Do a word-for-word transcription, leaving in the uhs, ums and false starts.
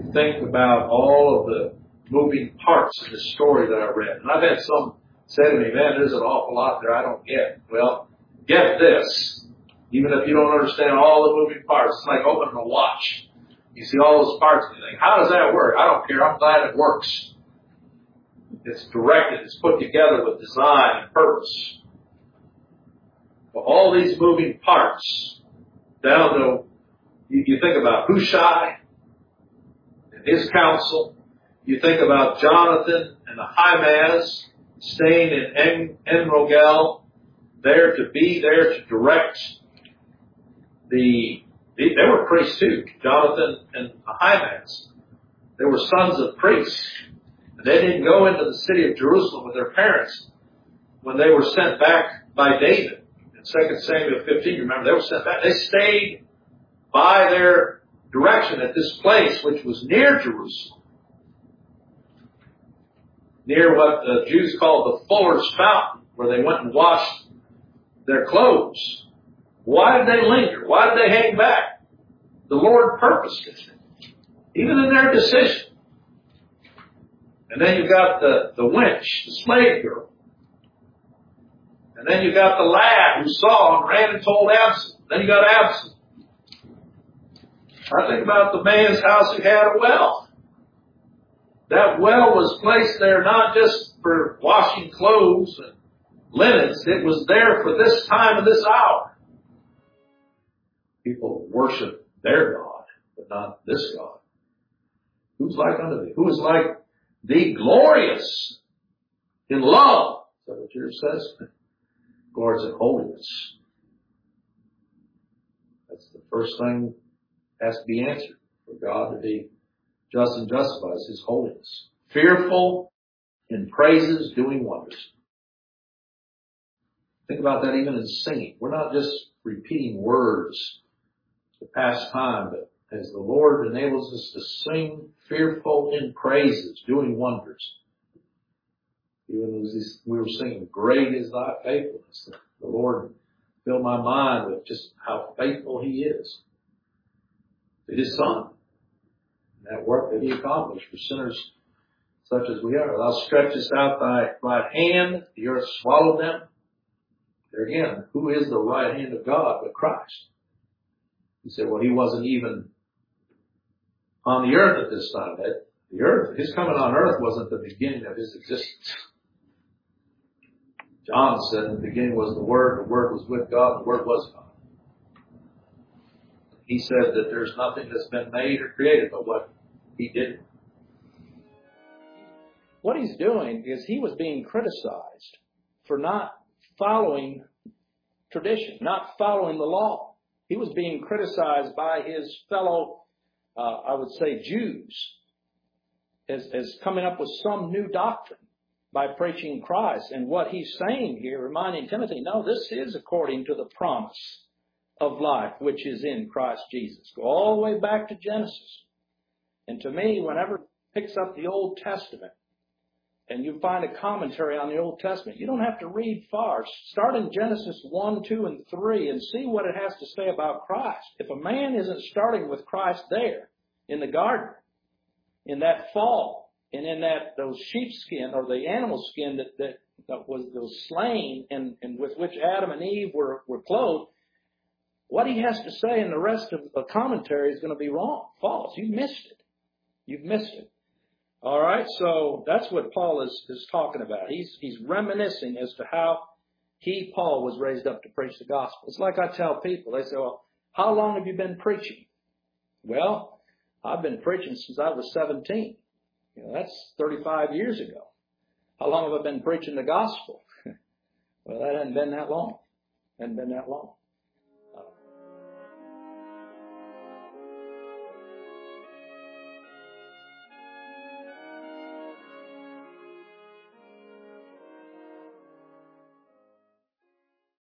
think about all of the moving parts of the story that I read. And I've had some say to me, man, there's an awful lot there I don't get. Well, get this. Even if you don't understand all the moving parts, it's like opening a watch. You see all those parts and you think, how does that work? I don't care. I'm glad it works. It's directed. It's put together with design and purpose. But all these moving parts, down to, you, you think about Hushai and his counsel. You think about Jonathan and Ahimaaz staying in En, En-Rogel, there to be there to direct the, they, they were priests too, Jonathan and Ahimaaz. They were sons of priests. And they didn't go into the city of Jerusalem with their parents when they were sent back by David. In Second Samuel fifteen, remember, they were sent back. They stayed by their direction at this place, which was near Jerusalem. Near what the Jews called the Fuller's Fountain, where they went and washed their clothes. Why did they linger? Why did they hang back? The Lord purposed it, even in their decision. And then you've got the, the wench, the slave girl. And then you've got the lad who saw and ran and told Absalom. Then you got Absalom. I think about the man's house who had a well. That well was placed there not just for washing clothes and linens. It was there for this time and this hour. People worship their God, but not this God. Who's like unto thee? Who is like thee, glorious in love? Is that what yours says? Glorious in holiness. That's the first thing that has to be answered for God to be just and justified, is His holiness. Fearful in praises, doing wonders. Think about that even in singing. We're not just repeating words to pass time, but as the Lord enables us to sing, fearful in praises, doing wonders. Even as we were singing, great is thy faithfulness. The Lord filled my mind with just how faithful He is to His Son. That work that He accomplished for sinners such as we are. Thou stretchest out thy right hand, the earth swallowed them. There again, who is the right hand of God but Christ? He said, well, He wasn't even on the earth at this time. That the earth, His coming on earth wasn't the beginning of His existence. John said, in the beginning was the Word, the Word was with God, and the Word was God. He said that there's nothing that's been made or created but what He did. What He's doing is He was being criticized for not following tradition, not following the law. He was being criticized by His fellow, uh, I would say, Jews, as, as coming up with some new doctrine by preaching Christ. And what He's saying here, reminding Timothy, no, this is according to the promise of life, which is in Christ Jesus. Go all the way back to Genesis. And to me, whenever it picks up the Old Testament, and you find a commentary on the Old Testament, you don't have to read far. Start in Genesis one, two, and three and see what it has to say about Christ. If a man isn't starting with Christ there, in the garden, in that fall, and in that those sheepskin or the animal skin that, that, that was, that was slain and, and with which Adam and Eve were, were clothed, what he has to say in the rest of the commentary is going to be wrong, false. You've missed it. You've missed it. All right, so that's what Paul is, is talking about. He's, he's reminiscing as to how he, Paul, was raised up to preach the gospel. It's like I tell people, they say, well, how long have you been preaching? Well, I've been preaching since I was seventeen. You know, that's thirty-five years ago. How long have I been preaching the gospel? Well, that hasn't been that long. Hasn't been that long.